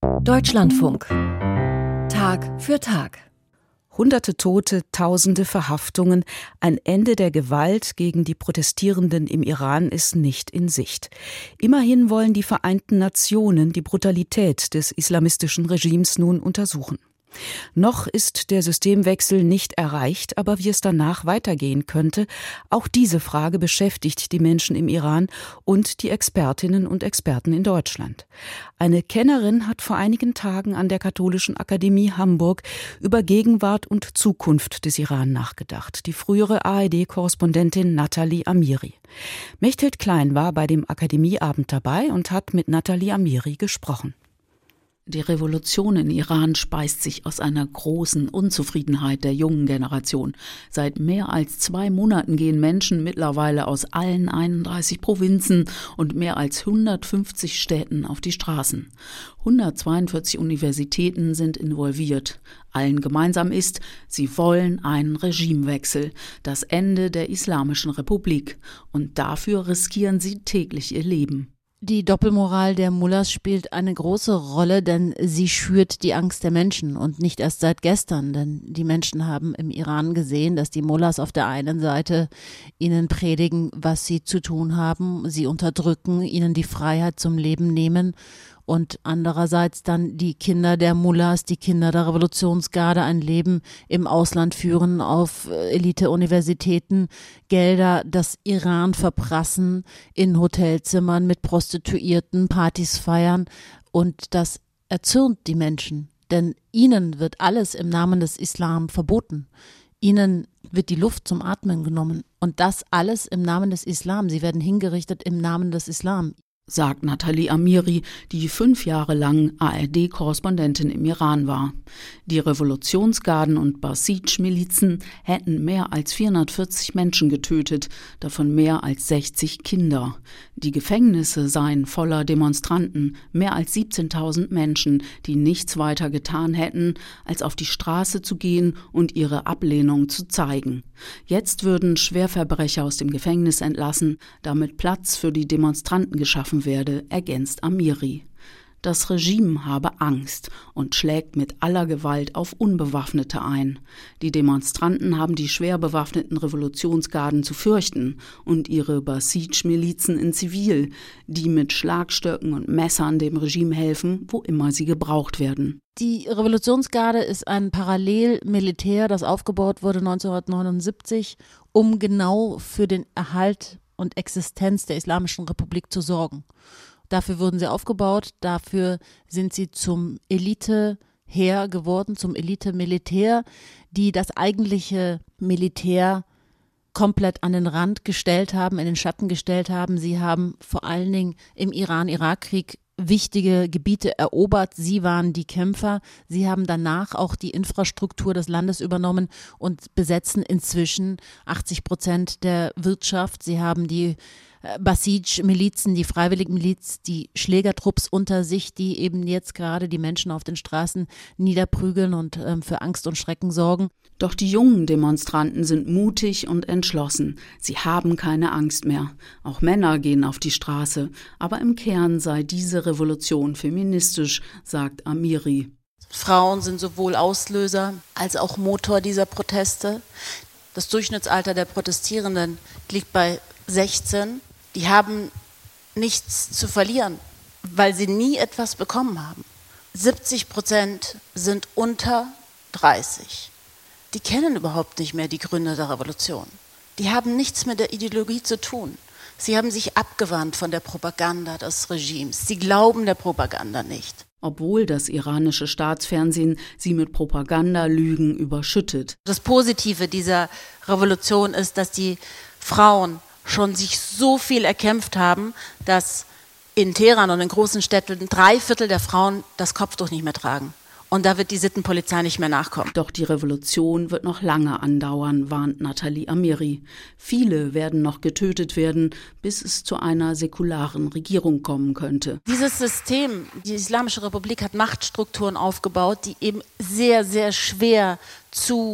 Deutschlandfunk. Tag für Tag. Hunderte Tote, Tausende Verhaftungen, ein Ende der Gewalt gegen die Protestierenden im Iran ist nicht in Sicht. Immerhin wollen die Vereinten Nationen die Brutalität des islamistischen Regimes nun untersuchen. Noch ist der Systemwechsel nicht erreicht, aber wie es danach weitergehen könnte, auch diese Frage beschäftigt die Menschen im Iran und die Expertinnen und Experten in Deutschland. Eine Kennerin hat vor einigen Tagen an der Katholischen Akademie Hamburg über Gegenwart und Zukunft des Iran nachgedacht. Die frühere ARD-Korrespondentin Nathalie Amiri. Mechthild Klein war bei dem Akademieabend dabei und hat mit Nathalie Amiri gesprochen. Die Revolution in Iran speist sich aus einer großen Unzufriedenheit der jungen Generation. Seit mehr als 2 Monaten gehen Menschen mittlerweile aus allen 31 Provinzen und mehr als 150 Städten auf die Straßen. 142 Universitäten sind involviert. Allen gemeinsam ist, sie wollen einen Regimewechsel, das Ende der Islamischen Republik. Und dafür riskieren sie täglich ihr Leben. Die Doppelmoral der Mullahs spielt eine große Rolle, denn sie schürt die Angst der Menschen und nicht erst seit gestern, denn die Menschen haben im Iran gesehen, dass die Mullahs auf der einen Seite ihnen predigen, was sie zu tun haben, sie unterdrücken, ihnen die Freiheit zum Leben nehmen und andererseits dann die Kinder der Mullahs, die Kinder der Revolutionsgarde ein Leben im Ausland führen, auf Elite-Universitäten, Gelder das Iran verprassen, in Hotelzimmern mit Prostituierten, Partys feiern und das erzürnt die Menschen, denn ihnen wird alles im Namen des Islam verboten. Ihnen wird die Luft zum Atmen genommen und das alles im Namen des Islam. Sie werden hingerichtet im Namen des Islam. Sagt Nathalie Amiri, die 5 Jahre lang ARD-Korrespondentin im Iran war. Die Revolutionsgarden und Basij-Milizen hätten mehr als 440 Menschen getötet, davon mehr als 60 Kinder. Die Gefängnisse seien voller Demonstranten, mehr als 17.000 Menschen, die nichts weiter getan hätten, als auf die Straße zu gehen und ihre Ablehnung zu zeigen. Jetzt würden Schwerverbrecher aus dem Gefängnis entlassen, damit Platz für die Demonstranten geschaffen werde, ergänzt Amiri. Das Regime habe Angst und schlägt mit aller Gewalt auf Unbewaffnete ein. Die Demonstranten haben die schwer bewaffneten Revolutionsgarden zu fürchten und ihre Basij-Milizen in Zivil, die mit Schlagstöcken und Messern dem Regime helfen, wo immer sie gebraucht werden. Die Revolutionsgarde ist ein Parallelmilitär, das aufgebaut wurde 1979, um genau für den Erhalt und Existenz der Islamischen Republik zu sorgen. Dafür wurden sie aufgebaut, dafür sind sie zum Eliteheer geworden, zum Elite-Militär, die das eigentliche Militär komplett an den Rand gestellt haben, in den Schatten gestellt haben. Sie haben vor allen Dingen im Iran-Irak-Krieg wichtige Gebiete erobert. Sie waren die Kämpfer. Sie haben danach auch die Infrastruktur des Landes übernommen und besetzen inzwischen 80% der Wirtschaft. Sie haben die Basij-Milizen, die Freiwilligenmiliz, die Schlägertrupps unter sich, die eben jetzt gerade die Menschen auf den Straßen niederprügeln und für Angst und Schrecken sorgen. Doch die jungen Demonstranten sind mutig und entschlossen. Sie haben keine Angst mehr. Auch Männer gehen auf die Straße. Aber im Kern sei diese Revolution feministisch, sagt Amiri. Frauen sind sowohl Auslöser als auch Motor dieser Proteste. Das Durchschnittsalter der Protestierenden liegt bei 16. Die haben nichts zu verlieren, weil sie nie etwas bekommen haben. 70% sind unter 30. Die kennen überhaupt nicht mehr die Gründe der Revolution. Die haben nichts mit der Ideologie zu tun. Sie haben sich abgewandt von der Propaganda des Regimes. Sie glauben der Propaganda nicht. Obwohl das iranische Staatsfernsehen sie mit Propagandalügen überschüttet. Das Positive dieser Revolution ist, dass die Frauen schon sich so viel erkämpft haben, dass in Teheran und in großen Städten 3/4 der Frauen das Kopftuch nicht mehr tragen. Und da wird die Sittenpolizei nicht mehr nachkommen. Doch die Revolution wird noch lange andauern, warnt Nathalie Amiri. Viele werden noch getötet werden, bis es zu einer säkularen Regierung kommen könnte. Dieses System, die Islamische Republik hat Machtstrukturen aufgebaut, die eben sehr, sehr schwer zu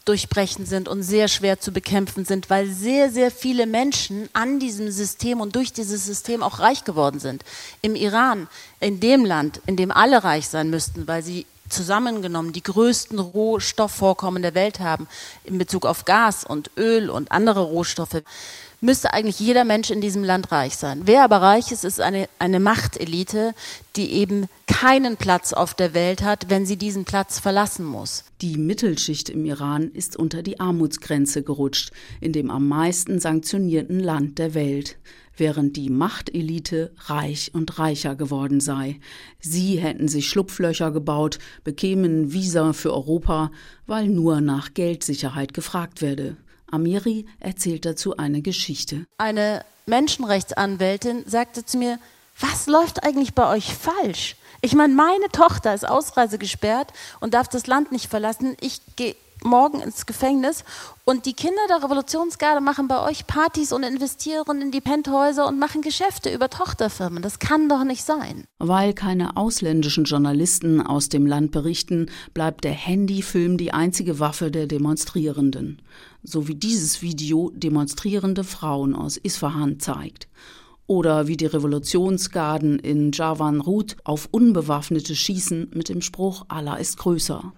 durchbrechen sind und sehr schwer zu bekämpfen sind, weil sehr, sehr viele Menschen an diesem System und durch dieses System auch reich geworden sind. Im Iran, in dem Land, in dem alle reich sein müssten, weil sie zusammengenommen die größten Rohstoffvorkommen der Welt haben in Bezug auf Gas und Öl und andere Rohstoffe, müsste eigentlich jeder Mensch in diesem Land reich sein. Wer aber reich ist, ist eine Machtelite, die eben keinen Platz auf der Welt hat, wenn sie diesen Platz verlassen muss. Die Mittelschicht im Iran ist unter die Armutsgrenze gerutscht, in dem am meisten sanktionierten Land der Welt, während die Machtelite reich und reicher geworden sei. Sie hätten sich Schlupflöcher gebaut, bekämen Visa für Europa, weil nur nach Geldsicherheit gefragt werde. Amiri erzählt dazu eine Geschichte. Eine Menschenrechtsanwältin sagte zu mir, was läuft eigentlich bei euch falsch? Ich meine, meine Tochter ist ausreisegesperrt und darf das Land nicht verlassen. Ich gehe morgen ins Gefängnis und die Kinder der Revolutionsgarde machen bei euch Partys und investieren in die Penthäuser und machen Geschäfte über Tochterfirmen. Das kann doch nicht sein. Weil keine ausländischen Journalisten aus dem Land berichten, bleibt der Handyfilm die einzige Waffe der Demonstrierenden. So wie dieses Video demonstrierende Frauen aus Isfahan zeigt. Oder wie die Revolutionsgarden in Javan-Rud auf Unbewaffnete schießen mit dem Spruch, Allah ist größer.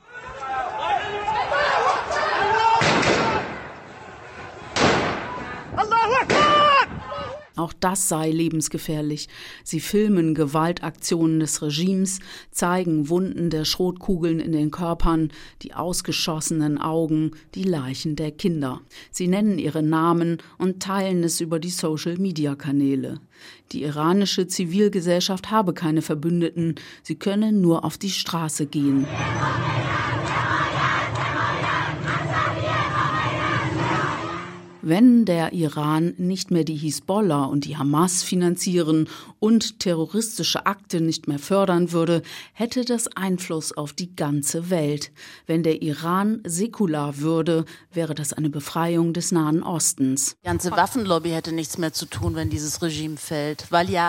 Auch das sei lebensgefährlich. Sie filmen Gewaltaktionen des Regimes, zeigen Wunden der Schrotkugeln in den Körpern, die ausgeschossenen Augen, die Leichen der Kinder. Sie nennen ihre Namen und teilen es über die Social-Media-Kanäle. Die iranische Zivilgesellschaft habe keine Verbündeten, sie könne nur auf die Straße gehen. Wenn der Iran nicht mehr die Hisbollah und die Hamas finanzieren und terroristische Akte nicht mehr fördern würde, hätte das Einfluss auf die ganze Welt. Wenn der Iran säkular würde, wäre das eine Befreiung des Nahen Ostens. Die ganze Waffenlobby hätte nichts mehr zu tun, wenn dieses Regime fällt, weil ja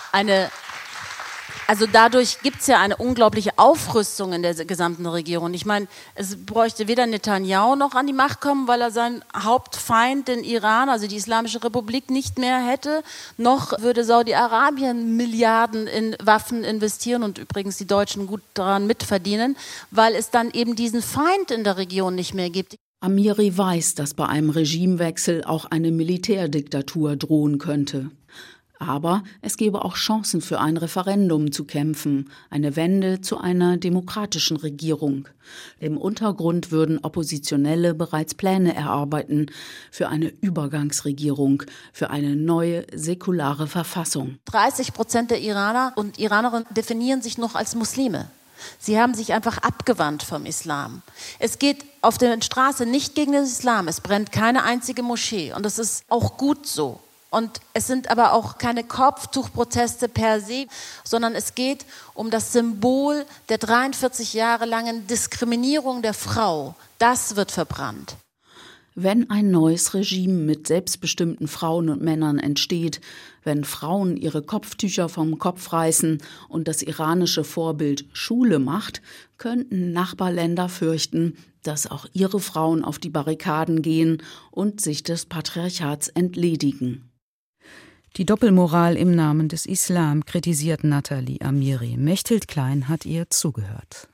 dadurch gibt es ja eine unglaubliche Aufrüstung in der gesamten Regierung. Ich meine, es bräuchte weder Netanyahu noch an die Macht kommen, weil er seinen Hauptfeind, den Iran, also die Islamische Republik, nicht mehr hätte, noch würde Saudi-Arabien Milliarden in Waffen investieren und übrigens die Deutschen gut daran mitverdienen, weil es dann eben diesen Feind in der Region nicht mehr gibt. Amiri weiß, dass bei einem Regimewechsel auch eine Militärdiktatur drohen könnte. Aber es gebe auch Chancen für ein Referendum zu kämpfen, eine Wende zu einer demokratischen Regierung. Im Untergrund würden Oppositionelle bereits Pläne erarbeiten für eine Übergangsregierung, für eine neue säkulare Verfassung. 30% der Iraner und Iranerinnen definieren sich noch als Muslime. Sie haben sich einfach abgewandt vom Islam. Es geht auf der Straße nicht gegen den Islam, es brennt keine einzige Moschee und das ist auch gut so. Und es sind aber auch keine Kopftuchproteste per se, sondern es geht um das Symbol der 43 Jahre langen Diskriminierung der Frau. Das wird verbrannt. Wenn ein neues Regime mit selbstbestimmten Frauen und Männern entsteht, wenn Frauen ihre Kopftücher vom Kopf reißen und das iranische Vorbild Schule macht, könnten Nachbarländer fürchten, dass auch ihre Frauen auf die Barrikaden gehen und sich des Patriarchats entledigen. Die Doppelmoral im Namen des Islam kritisiert Nathalie Amiri. Mechthild Klein hat ihr zugehört.